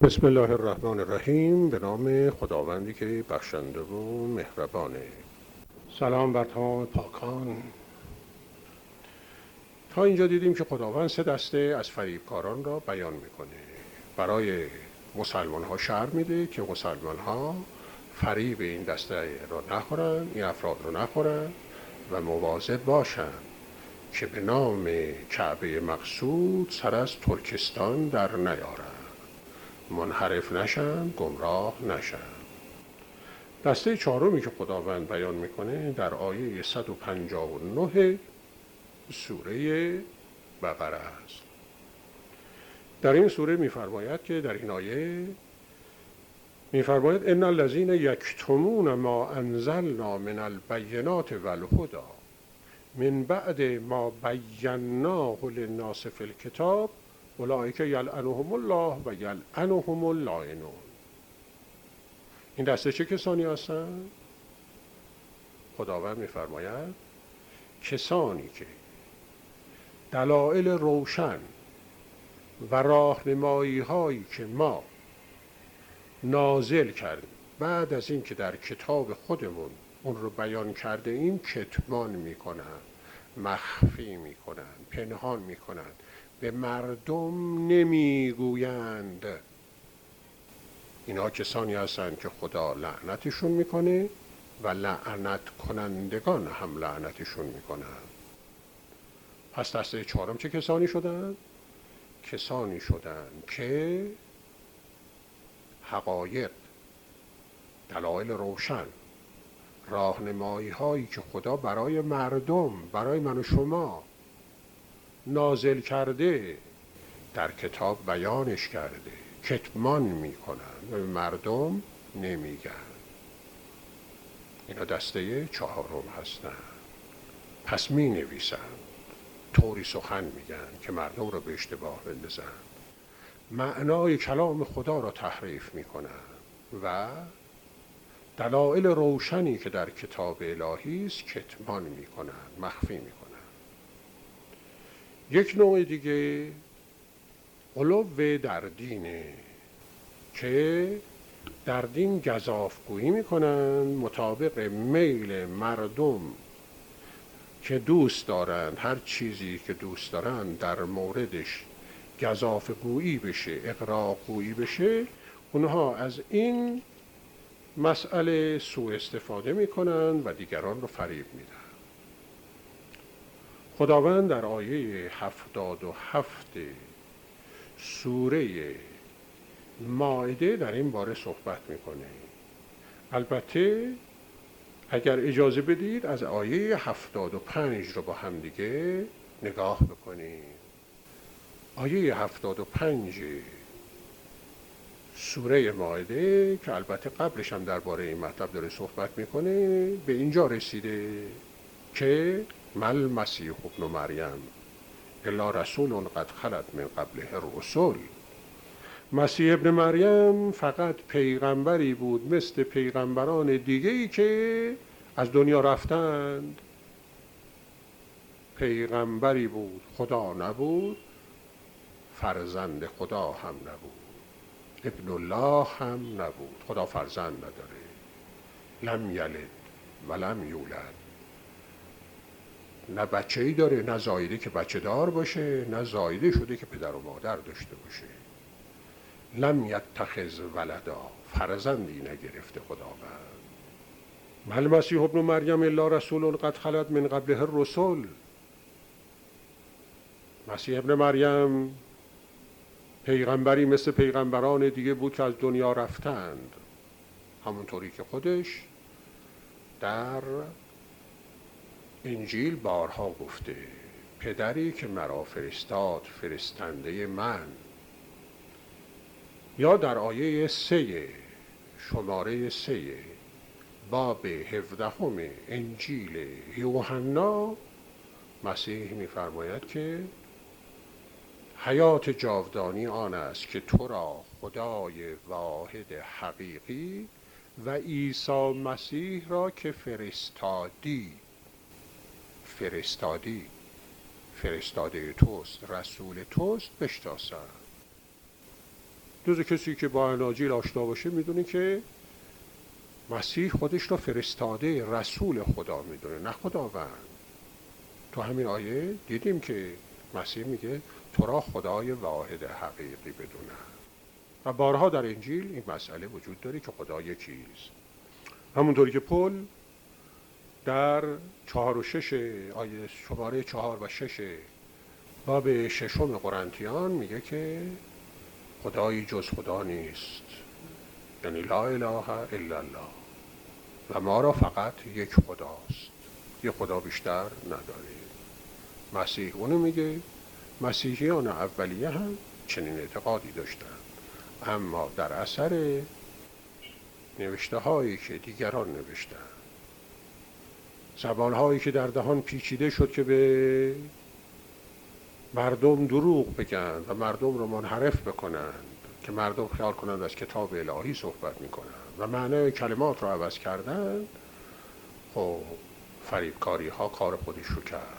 بسم الله الرحمن الرحیم. به نام خداوندی که بخشنده و مهربانه. سلام بر تمام پاکان. تا اینجا دیدیم که خداوند 3 دسته از فریبکاران را بیان میکنه. برای مسلمان ها شرح میده که مسلمان ها فریب این دسته را نخورن، این افراد را نخورن و مواظب باشن که به نام کعبه مقصود سر از ترکستان در نیارن، منحرف نشن، گمراه نشن. دسته 4می که خداوند بیان میکنه در آیه 159 سوره بقره است. در این سوره میفرماید که در این آیه میفرماید ان الذین یکتمون ما انزلنا من البینات والهدی من بعد ما بیناه للناس فی الکتاب اولئک یلعنهم الله و یلعنهم اللاعنون. این دسته چه کسانی هستند؟ خداوند میفرماید کسانی که دلایل روشن و راهنمایی هایی که ما نازل کردیم بعد از این که در کتاب خودمون اون رو بیان کرده ایم کتمان میکنن، مخفی میکنن، پنهان میکنن، به مردم نمیگویند. اینها کسانی هستند که خدا لعنتشون میکنه و لعنت کنندگان هم لعنتشون میکنن. پس دسته 4 چه کسانی شدند؟ کسانی شدند که حقایق، دلایل روشن، راهنمایی هایی که خدا برای مردم، برای من و شما نازل کرده در کتاب بیانش کرده کتمان میکنن و به مردم نمیگن. اینا دسته 4 هستن. پس می نویسن، طوری سخن میگن که مردم رو به اشتباه بندازن، معنای کلام خدا را تحریف میکنن و دلایل روشنی که در کتاب الهی است کتمان میکنن، مخفی میکنن. یک نوع دیگه غلو در دینه که در دین گزافگویی میکنن مطابق میل مردم که دوست دارند، هر چیزی که دوست دارند در موردش گزافگویی بشه، اغراقگویی بشه، اونها از این مسئله سوء استفاده میکنن و دیگران رو فریب میدن. خداوند در آیه 77 سوره مائده در این باره صحبت میکنه. البته اگر اجازه بدید از آیه 75 رو با هم دیگه نگاه بکنیم. آیه 75 سوره مائده که البته قبلش هم درباره این مطلب داره صحبت میکنه، به اینجا رسیده که مل مسیح ابن مریم الا رسول قد خلت من قبله الرسل. مسیح ابن مریم فقط پیغمبری بود مثل پیغمبران دیگه‌ای که از دنیا رفتند. پیغمبری بود، خدا نبود، فرزند خدا هم نبود، ابن الله هم نبود. خدا فرزند نداره، لم یلد و لم یولد، نه بچه‌ای داره، نه زایده که بچه دار باشه، نه زایده شده که پدر و مادر داشته باشه. لم یتخذ ولدا، فرزندی نگرفته خداوند. مل مسیح ابن مریم الا رسول قد خلت من قبله الرسل. مسیح ابن مریم پیغمبری مثل پیغمبران دیگه بود که از دنیا رفتند، همونطوری که خودش در انجیل بارها گفته پدری که مرا فرستاد فرستنده من. یا در آیه 3 شماره 3 باب 17 انجیل یوحنا مسیح می‌فرماید که حیات جاودانی آن است که تو را خدای واحد حقیقی و عیسی مسیح را که فرستاده توست، رسول توست بشناسند. جز کسی که با اناجیل آشنا باشه میدونه که مسیح خودش را فرستاده رسول خدا میدونه، نه خداوند. تو همین آیه دیدیم که مسیح میگه تو را خدای واحد حقیقی بدونم. و بارها در انجیل این مسئله وجود داره که خدا یکیست. همونطوری که پل در 4 و 6 آیه شماره 4 و 6 باب 6 قرنتیان میگه که خدایی جز خدا نیست، یعنی لا اله الا الله، و ما را فقط یک خداست، یک خدا بیشتر نداریم. مسیح اونو میگه. مسیحیان اولیه هم چنین اعتقادی داشتن، اما در اثر نوشته هایی که دیگران نوشتن، زبان هایی که در دهان پیچیده شد که به مردم دروغ بگن و مردم رو منحرف بکنند که مردم خیال کنند از کتاب الهی صحبت میکنند و معنی کلمات رو عوض کردند، خب فریبکاری ها کار خودش رو کرد.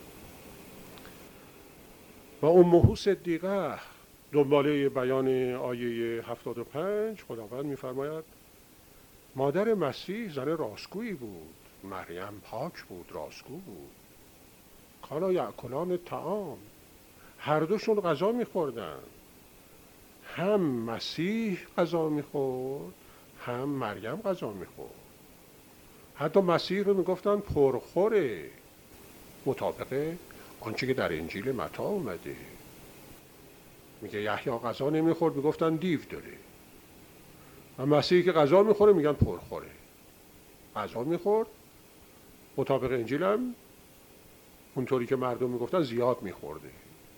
و ام صدیقه دنباله بیان آیه 75 خداوند میفرماید مادر مسیح زن راستگویی بود، مریم پاک بود، راستگو بود. کانا یأکلان طعام، هر دوشون غذا میخوردن، هم مسیح غذا میخورد هم مریم غذا میخورد. حتی مسیح رو میگفتن پرخوره، مطابق آنچه که در انجیل متی اومده. میگه یحیی غذا نمیخورد، میگفتن دیو داره. و مسیحی که غذا میخوره میگن پرخوره. غذا میخورد، مطابق انجیل هم اونطوری که مردم میگفتن زیاد میخورده.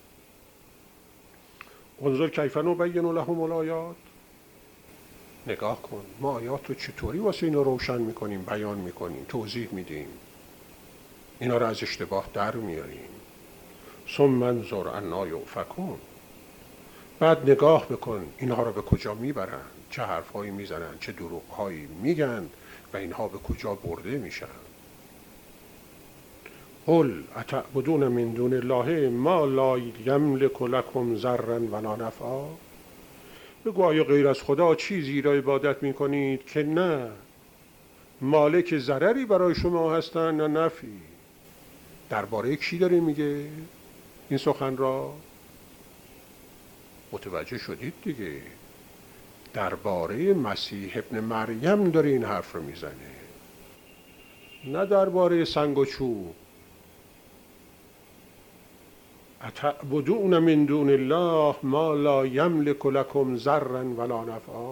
انظر کیف نبین لهم الآیات، نگاه کن ما آیات رو چطوری واسه اینا روشن میکنیم، بیان میکنیم، توضیح میدیم، اینا رو از اشتباه در میاریم. ثم انظر انا یؤفکون، بعد نگاه بکن اینها رو به کجا میبرن، چه حرفهایی میزنن، چه دروغهایی میگن و اینها به کجا برده میشن. قل اتعبدون من دون الله ما لا یملک لکم ضرا ولا نفعا، بگو آیا غیر از خدا چیزی را عبادت میکنید که نه مالک ضرری برای شما هستن نه نفعی. درباره کی داره میگه این سخن را؟ متوجه شدید دیگه، درباره مسیح ابن مریم داره این حرف رو میزنه، نه درباره سنگ و چوب. اتعبدون من دون الله ما لا یملک لکم ضرا ولا نفعا،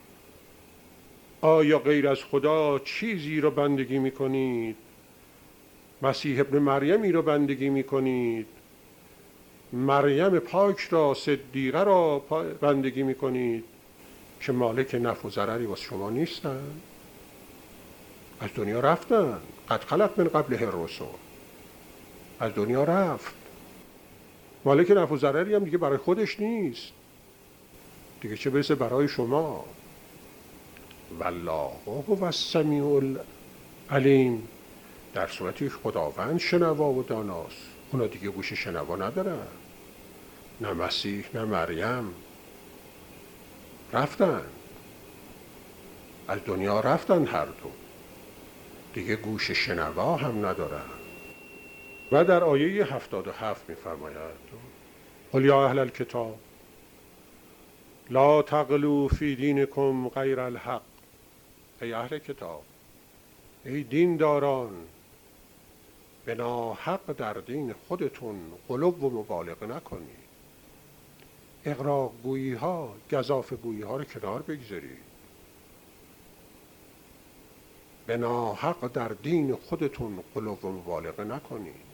آیا غیر از خدا چیزی رو بندگی میکنید، مسیح ابن مریمی رو بندگی میکنید، مریم پاک را، صدیقه را بندگی میکنید که مالک نفع و ضرری واسه شما نیستن؟ از دنیا رفتن، قد خلت من قبله الرسل، از دنیا رفت، مالک نفع و ضرری هم دیگه برای خودش نیست دیگه، چه برسه برای شما. والله هو السمیع العلیم، در صورتی خداوند شنوا و داناست. اونا دیگه گوش شنوا ندارن، نه مسیح نه مریم، رفتن، از دنیا رفتن هر دو، دیگه گوش شنوا هم ندارن. و در آیه 77 می‌فرماید قل یا اهل الکتاب لا تغلوا فی دینکم غیر الحق، ای اهل کتاب، ای دینداران، به ناحق در دین خودتون غلو و مبالغه نکنید. اغراق گویی ها، گزافه گویی ها رو کنار بگذارید. به ناحق در دین خودتون غلو و مبالغه نکنید.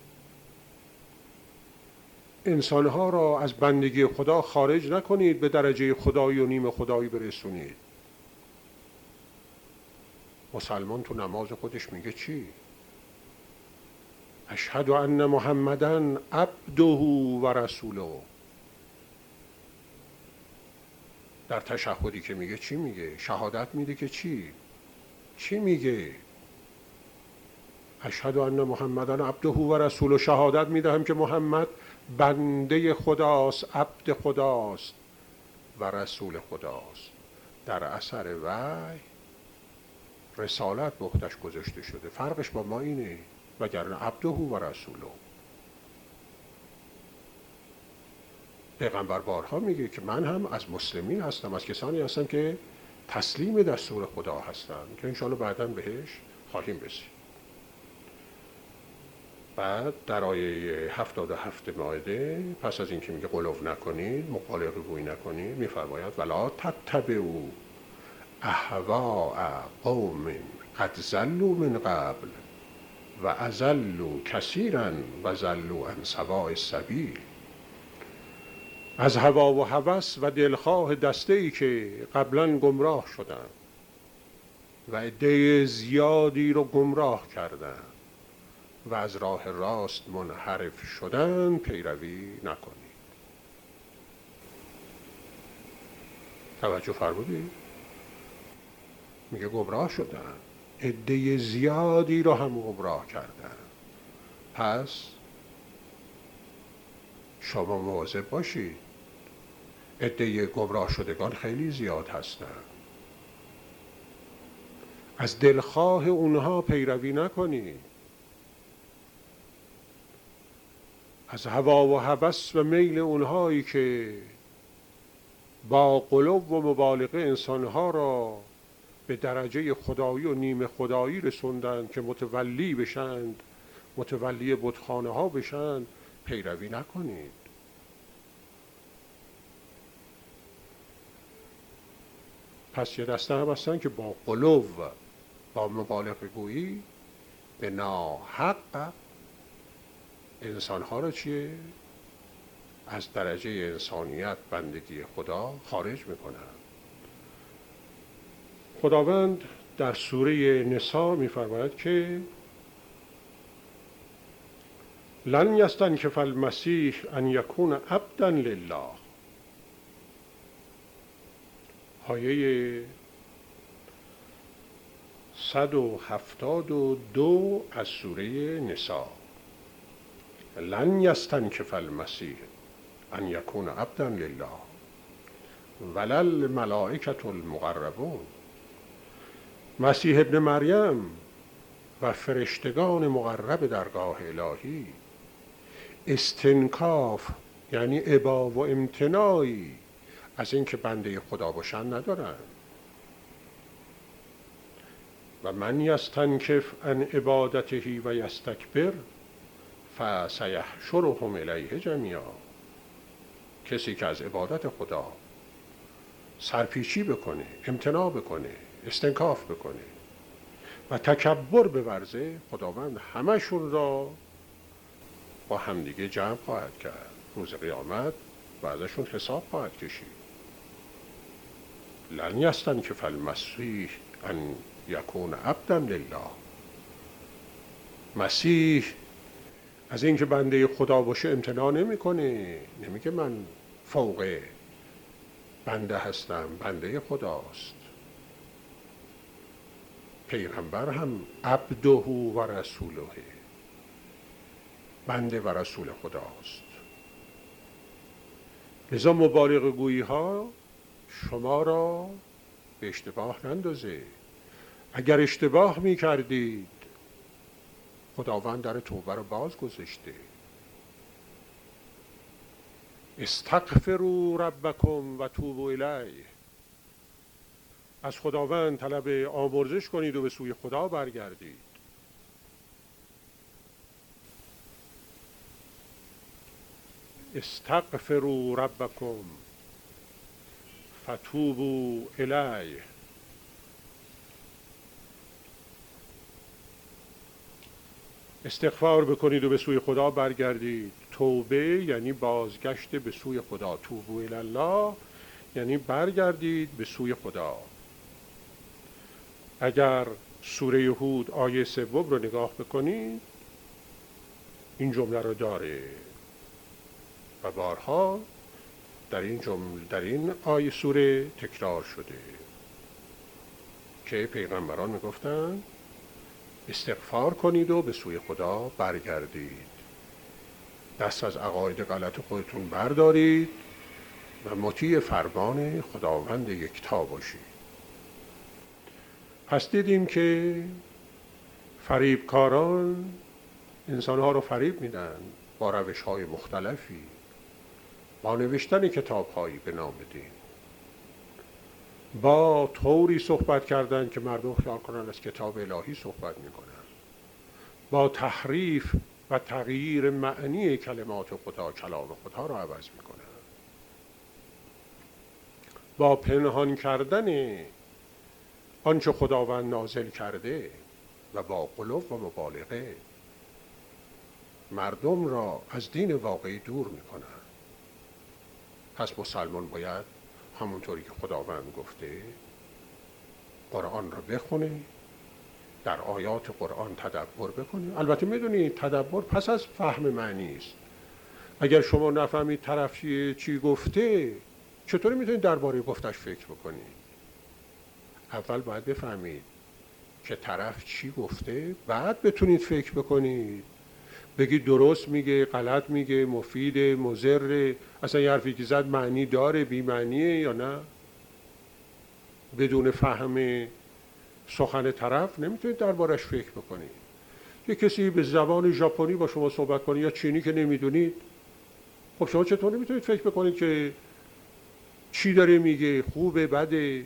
انسانها را از بندگی خدا خارج نکنید، به درجه خدایی و نیم خدایی برسونید. مسلمان تو نماز خودش میگه چی؟ اشهد ان محمدن عبده و رسوله. در تشهدی که میگه چی میگه؟ شهادت میده که چی میگه؟ اشهد ان محمدن عبده و رسوله، شهادت میدهم که محمد بنده خداست، عبد خداست و رسول خداست. در اثر وحی رسالت به عهده‌اش گذاشته شده. فرقش با ما اینه، وگرنه عبده و رسوله. پیغمبر بارها میگه که من هم از مسلمین هستم، از کسانی هستم که تسلیم دستور خدا هستم، که انشاءالله بعداً بهش خواهیم رسید. بعد در آیه 77 مائده پس از اینکه میگه غلو نکنید، مبالغه گویی نکنید، میفرماید ولا تتبعوا اهواء قوم قد ضلوا من قبل و اضلوا کثیرا و ضلوا عن سواء السبیل. از هوا و هوس و دلخواه دسته‌ای که قبلا گمراه شدند و عده زیادی رو گمراه کردند و از راه راست منحرف شدن پیروی نکنید. توجه فرمودید؟ میگه گمراه شدن، عده زیادی رو هم گمراه کردن. پس شما مواظب باشید، عده گمراه شدگان خیلی زیاد هستن. از دلخواه اونها پیروی نکنید، از هوا و هوس و میل اونهایی که با غلو و مبالغه انسانها را به درجه خدایی و نیمه خدایی رسوندند که متولی بشند، متولی بتخانه ها بشند، پیروی نکنید. پس یه دسته هم هستن که با غلو و با مبالغه گویی به ناحق انسانها را چیه؟ از درجه انسانیت، بندگی خدا خارج میکنن. خداوند در سوره نساء میفرماید که لن یستنکف المسیح ان یکون عبدا لله. آیه 172 از سوره نساء. لن یستنکف المسیح ان یکون عبدا لله ولا الملائکة المقربون. مسیح ابن مریم و فرشتگان مقرب درگاه الهی استنکاف یعنی ابا و امتناعی از اینکه بنده خدا باشن ندارن. و من یستنکف عن عبادته و یستکبر فسیحشرهم الیه جمیعا. کسی که از عبادت خدا سرپیچی بکنه، امتناع بکنه، استنکاف بکنه و تکبر بورزه، خداوند همشون را با همدیگه جمع خواهد کرد. روز قیامت و ازشون حساب خواهد کشید. لن یستنکف المسیح ان یکون عبدا لله. مسیح از اینکه بنده خدا باشه امتناع نمیکنه، نمیگه من فوق بنده هستم، بنده خداست. پیغمبر هم عبده و رسوله، بنده و رسول خداست. لذا مبالغه گویی ها شما را به اشتباه نندازه. اگر اشتباه می کردید خداوند در توبه رو باز گذاشته. استغفروا ربکم و توبوا الیه. از خداوند طلب آمرزش کنید و به سوی خدا برگردید. استغفروا ربکم فتوبوا الیه. استغفار بکنید و به سوی خدا برگردید. توبه یعنی بازگشت به سوی خدا. توبوا الی الله یعنی برگردید به سوی خدا. اگر سوره هود آیه 3 رو نگاه بکنید این جمله رو داره و بارها در این آیه سوره تکرار شده که پیغمبران میگفتن استغفار کنید و به سوی خدا برگردید. دست از عقاید غلط خودتون بردارید و مطیع فرمان خداوند یکتا باشید. پس دیدیم که فریبکاران انسانها رو فریب میدن با روش‌های مختلفی، با نوشتن کتاب‌هایی به نام دین، با طوری صحبت کردن که مردم خیال کنن از کتاب الهی صحبت میکنن، با تحریف و تغییر معنی کلمات خدا، کلام خدا رو عوض میکنن، با پنهان کردن آنچه خداوند نازل کرده و با غلو و مبالغه مردم را از دین واقعی دور میکنن. پس مسلمان باید همونطوری که خداوند گفته قرآن را بخونه، در آیات قرآن تدبر بکنه. البته میدونید تدبر پس از فهم معنی است. اگر شما نفهمید طرف چی گفته، چطوری میتونید درباره گفتش فکر بکنید؟ اول باید بفهمید که طرف چی گفته، بعد بتونید فکر بکنید، بگید درست میگه، غلط میگه، مفیده، مضر، اصلا یه حرفی که زد معنی داره، بی معنیه یا نه. بدون فهم سخن طرف نمیتونید دربارش فکر بکنید. یه کسی به زبان ژاپنی با شما صحبت کنه یا چینی که نمیدونید، خب شما چطور نمیتونید فکر بکنید که چی داره میگه، خوبه، بده،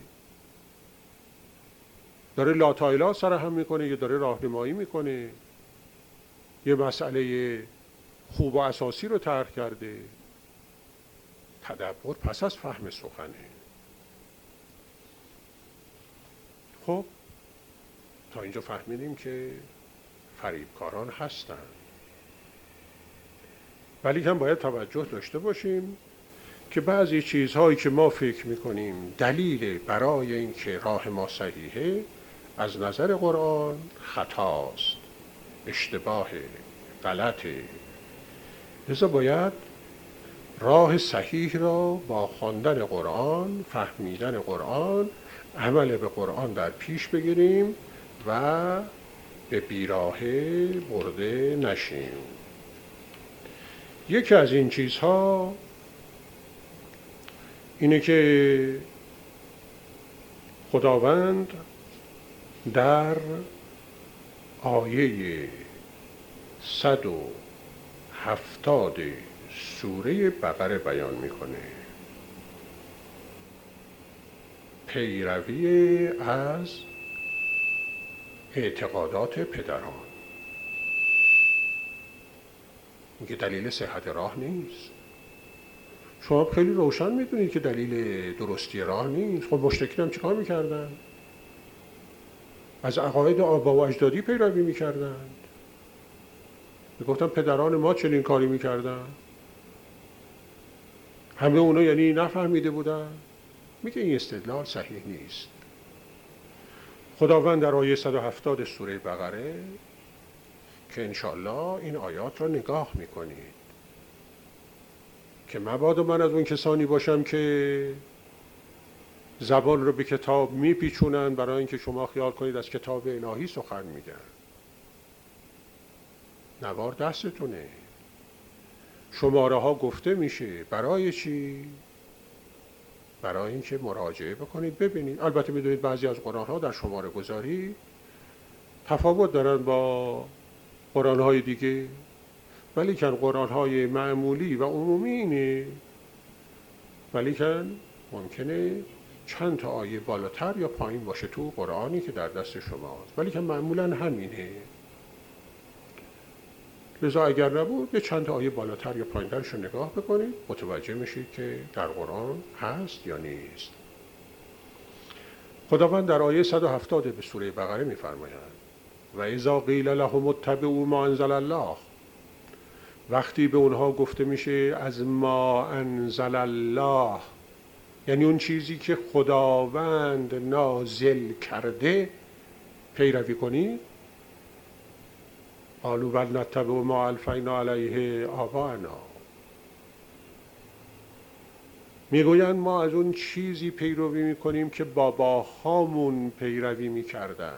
داره لاتایلا سرهم میکنه یا داره راهنمایی میکنه، یه مسئله خوب و اساسی رو طرح کرده. تدبر پس از فهم سخنه. خب تا اینجا فهمیدیم که فریبکاران هستن، ولی هم باید توجه داشته باشیم که بعضی چیزهایی که ما فکر میکنیم دلیل برای اینکه راه ما صحیحه، از نظر قرآن خطاست، اشتباه، غلطه. لذا باید راه صحیح را با خواندن قرآن، فهمیدن قرآن، عمل به قرآن در پیش بگیریم و به بیراهه برده نشیم. یکی از این چیزها اینه که خداوند در آیه 170 سوره بقره بیان میکنه پیروی از اعتقادات پدران. میگه دلیل صحت راه نیست. شما خیلی روشن میدونید که دلیل درستی راه نیست. خب مشرکین هم چیکار میکردن؟ از عقاید آبا و اجدادی پیروی میکردند. میگفتن پدران ما چنین کاری میکردن. همه اونا یعنی نفهمیده بودن. میگه این استدلال صحیح نیست. خداوند در آیه 170 سوره بقره که انشالله این آیات را نگاه میکنید که مبادا من از اون کسانی باشم که زبان رو به کتاب میپیچونن برای اینکه شما خیال کنید از کتاب الهی سخن میگن. نوار دستتونه. شماره ها گفته میشه. برای چی؟ برای اینکه مراجعه بکنید ببینید. البته میدونید بعضی از قرآن ها در شماره گذاری تفاوت دارن با قرآن های دیگه، ولی کن قرآن های معمولی و عمومی اینه، ولی کن ممکنه چند تا آیه بالاتر یا پایین باشه تو قرآنی که در دست شماست، ولی کن معمولا همینه. لذا اگر نبود یه چند تا آیه بالاتر یا پایین‌ترش رو نگاه بکنید، متوجه میشید که در قرآن هست یا نیست. خداوند در آیه 170 به سوره بقره می‌فرماید و اذا قیل لهم اتبعوا ما انزل الله، وقتی به اونها گفته میشه از ما انزل الله، یعنی اون چیزی که خداوند نازل کرده پیروی کنید، قالوا بل نتبع ما الفینا علیه آباءنا، میگویند ما از اون چیزی پیروی میکنیم که باباهامون پیروی میکردن،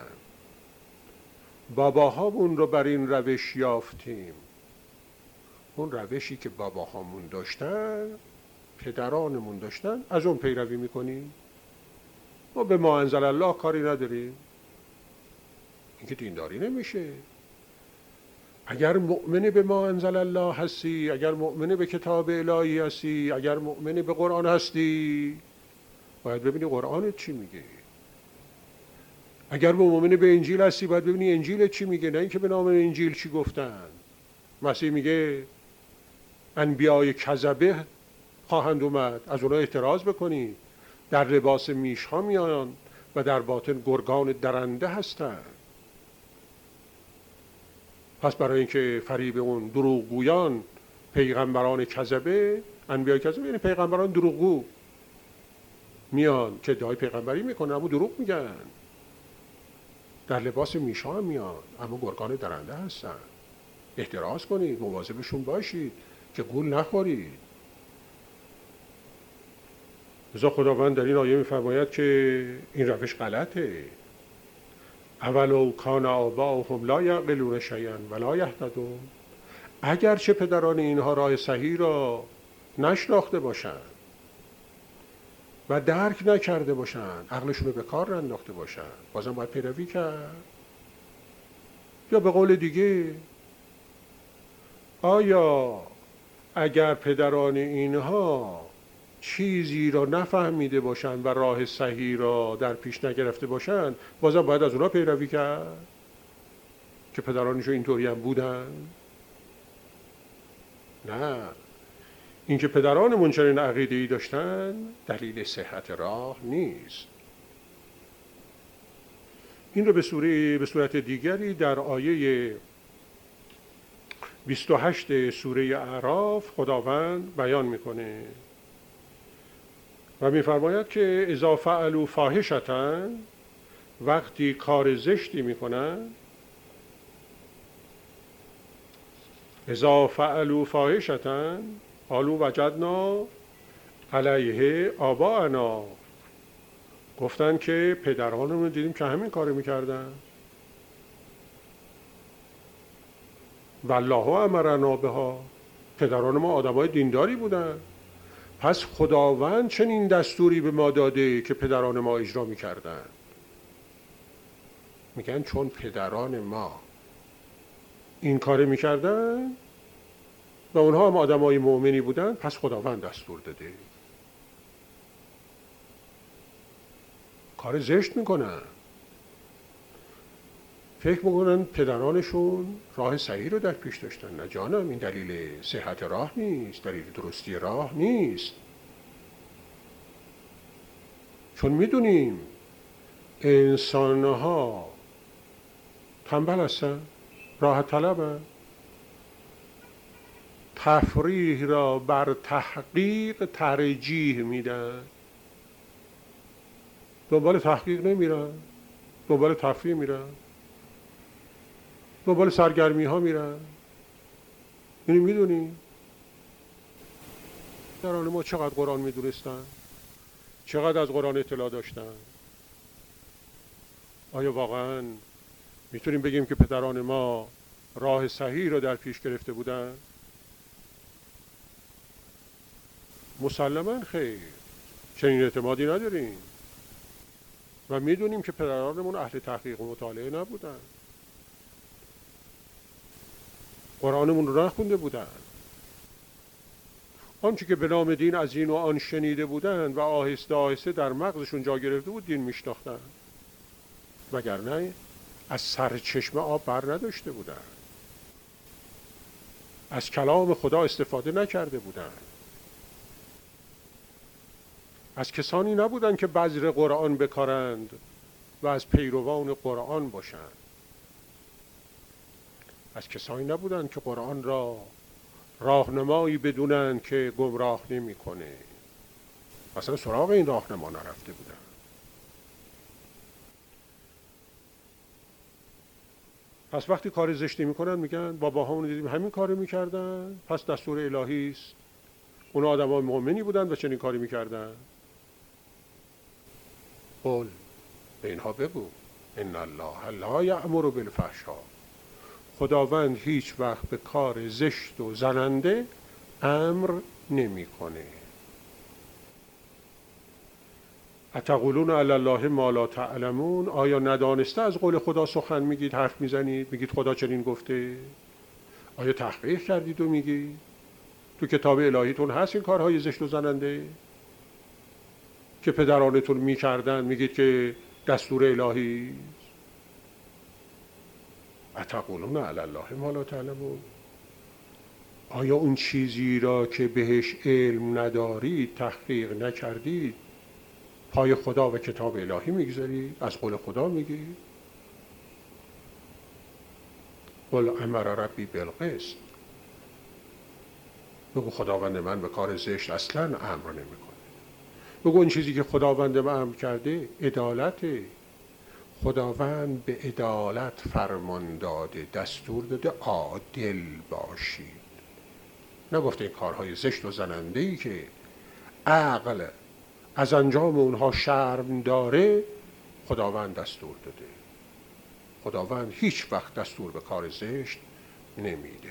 باباهامون رو بر این روش یافتیم. اون روشی که باباهامون داشتن پدرانمون داشتن از اون پیروی میکنیم. ما به ما انزل الله کاری نداریم. این که دینداری نمیشه. اگر مؤمن به ما انزل الله هستی، اگر مؤمن به کتاب الهی هستی، اگر مؤمن به قرآن هستی، باید ببینی قرآن چی میگه. اگر مؤمن به انجیل هستی باید ببینی انجیل چی میگه، نه اینکه به نام انجیل چی گفتن. مسیح میگه انبیای کذبه خواهند اومد، از اونها اعتراض بکنی. در لباس میش ها میان و در باطن گرگان درنده هستند. پس برای اینکه فریب اون دروغگویان پیغمبران کذبه، انبیای کذبه یعنی پیغمبران دروغگو میان که ادعای پیغمبری میکنن اما دروغ میگن، در لباس میشا هم میان اما گرگان درنده هستن. احتراز کنید، مواظبشون باشید که گول نخورید. لذا خداوند در این آیه میفرماید که این روش غلطه. اولو کان آباؤهم لا یعقلون شیئا ولا یهتدون. اگرچه پدران اینها راه صحیح را نشناخته باشند و درک نکرده باشند، عقلشون رو به کار ننداخته باشند، بازم باید پیروی کرد. یا به قول دیگه، آیا اگر پدران اینها چیزی را نفهمیده باشند و راه صحیح را در پیش نگرفته باشند، بازم باید از اونا پیروی کرد که پدرانشون اینطوری هم بودن؟ نه، اینکه پدرانمون چنین عقیده‌ای داشتن دلیل صحت راه نیست. این رو به صورت دیگری در آیه 28 سوره اعراف خداوند بیان میکنه و میفرماید که اذا فعلوا فاحشة، وقتی کار زشتی میکنن، اذا فعلوا فاحشة قالوا وجدنا علیه آباءنا، گفتن که پدرانمون دیدیم که همین کارو میکردن. والله امرنا بها، پدران ما آدمای دینداری بودن، پس خداوند چنین دستوری به ما داده که پدران ما اجرا میکردن. میگن چون پدران ما این کار میکردن و اونها هم آدمای مؤمنی بودن، پس خداوند دستور داده. کار زشت میکنن، فکر میکنن پدرانشون راه صحیح رو در پیش داشتن. نه جانم، این دلیل صحت راه نیست، دلیل درستی راه نیست. چون میدونیم انسانها تنبل هستن، راحت طلبن، تفریح را بر تحقیق ترجیح میدن، دنبال تحقیق نمیرن، دنبال تفریح میرن، دنبال سرگرمی ها میرن. یعنی میدونیم پدران ما چقدر قرآن میدونستن، چقدر از قرآن اطلاع داشتن. آیا واقعا میتونیم بگیم که پدران ما راه صحیح را در پیش گرفته بودن؟ مسلماً خیر، چنین اعتمادی نداریم و میدونیم که پدرانمون اهل تحقیق و مطالعه نبودن، قرآنمون رو نخونده بودن. آنچه که به نام دین از این و آن شنیده بودند و آهسته آهسته در مغزشون جا گرفته بود، دین میشناختن، وگرنه از سرچشمه آب بر نداشته بودن، از کلام خدا استفاده نکرده بودن، از کسانی نبودن که بذر قرآن بکارند و از پیروان قرآن باشند، از کسانی نبودن که قرآن را راهنمایی بدونن که گمراه نمی‌کنه، اصلا سراغ این راهنما نرفته بودن. پس وقتی کار زشتی میکنن میگن باباهامون دیدیم همین کارو میکردن، پس دستور الهی است. اونا آدمای مؤمنی بودن و چنین کاری میکردن. قول به اینها بگو ان الله لا یأمر بالفحشاء، خداوند هیچ وقت به کار زشت و زننده امر نمیکنه. اتقولون علی الله ما لا تعلمون، آیا ندانسته از قول خدا سخن میگید، حرف میزنید، میگید خدا چنین گفته؟ آیا تحقیق کردید و میگید؟ تو کتاب الهیتون هست این کارهای زشت و زننده که پدرانتون میکردن، میگید که دستور الهی؟ اتقولون علی الله ما لا تعلمون، آیا اون چیزی را که بهش علم ندارید، تحقیق نکردید، پای خدا و کتاب الهی میگذارید؟ از قول خدا میگید؟ قل امر ربی بالقسط، بگو خداوند من به کار زشت اصلا امر نمیکنه. بگو اون چیزی که خداوند من امر کرده عدالته. خداوند به عدالت فرمان داده، دستور داده عادل باشید. نگفته این کارهای زشت و زننده‌ای که عقل از انجام اونها شرم داره خداوند دستور داده. خداوند هیچ وقت دستور به کار زشت نمیده.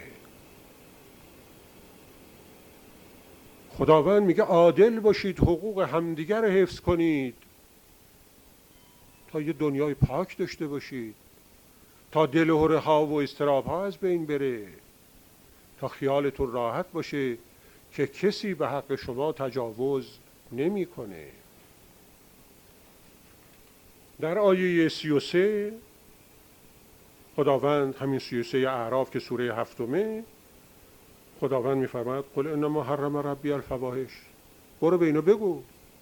خداوند میگه عادل باشید، حقوق همدیگر رو حفظ کنید تا یه دنیای پاک داشته باشید، تا دل و هره ها و اضطراب ها از بین بره، تا خیالتون راحت باشه که کسی به حق شما تجاوز نمیکنه. در آیه 33 خداوند، همین 33 اعراف که سوره 7، خداوند میفرماید قل انما حرم ربی الفواحش، برو به اینو بگو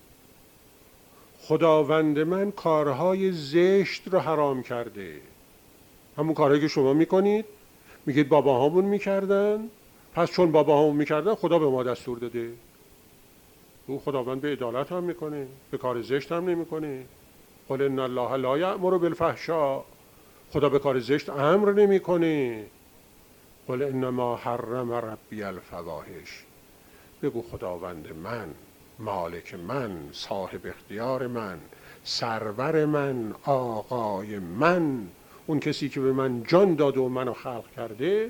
خداوند من کارهای زشت رو حرام کرده. همون کارهایی که شما میکنید، میگید باباهامون میکردن، پس چون باباهامون میکردن خدا به ما دستور داده. اون خداوند به عدالت هم میکنه، به کار زشت هم نمیکنه. قل ان الله لا یأمر بالفحشاء، خدا به کار زشت امر نمیکنه. قل انما حرم ربی الفواحش، بگو خداوند من، مالک من، صاحب اختیار من، سرور من، آقای من، اون کسی که به من جان داده و منو خلق کرده،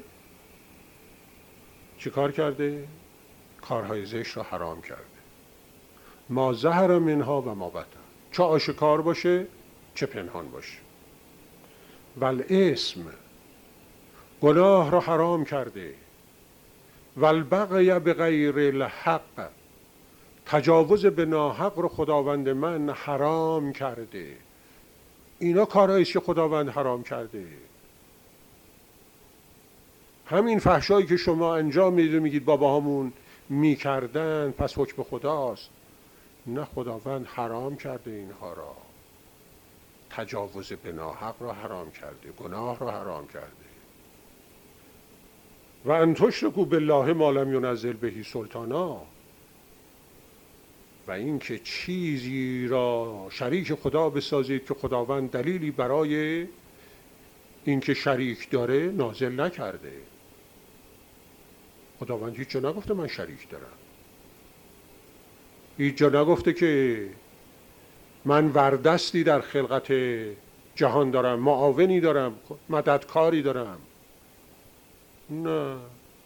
چی کار کرده؟ کارهای زشت رو حرام کرده. ما ظهر منها و ما بطن، چه آشکار باشه چه پنهان باشه. والاسم، گناه رو حرام کرده. والبغی بغیر الحق، تجاوز به ناحق رو خداوند من حرام کرده. اینا کارهاییست که خداوند حرام کرده. همین فحشایی که شما انجام میدید و میگید باباهامون میکردن پس حکم خداست، نه، خداوند حرام کرده اینها را. تجاوز به ناحق را حرام کرده، گناه را حرام کرده. و ان تشرکوا بالله ما لم ینزل به سلطانا، و اینکه چیزی را شریک خدا بسازید که خداوند دلیلی برای اینکه شریک داره نازل نکرده. خداوند هیچ جا نگفته من شریک دارم، هیچ جا نگفته که من وردستی در خلقت جهان دارم، معاونی دارم، مددکاری دارم. نه،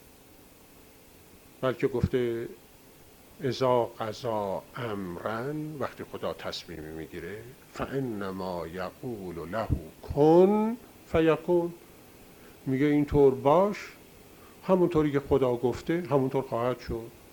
بلکه گفته اذا قضا امرا، وقتی خدا تصمیمی میگیره فانما یقول له کن فیکون، میگه اینطور باش، همونطوری که خدا گفته همونطور خواهد شد.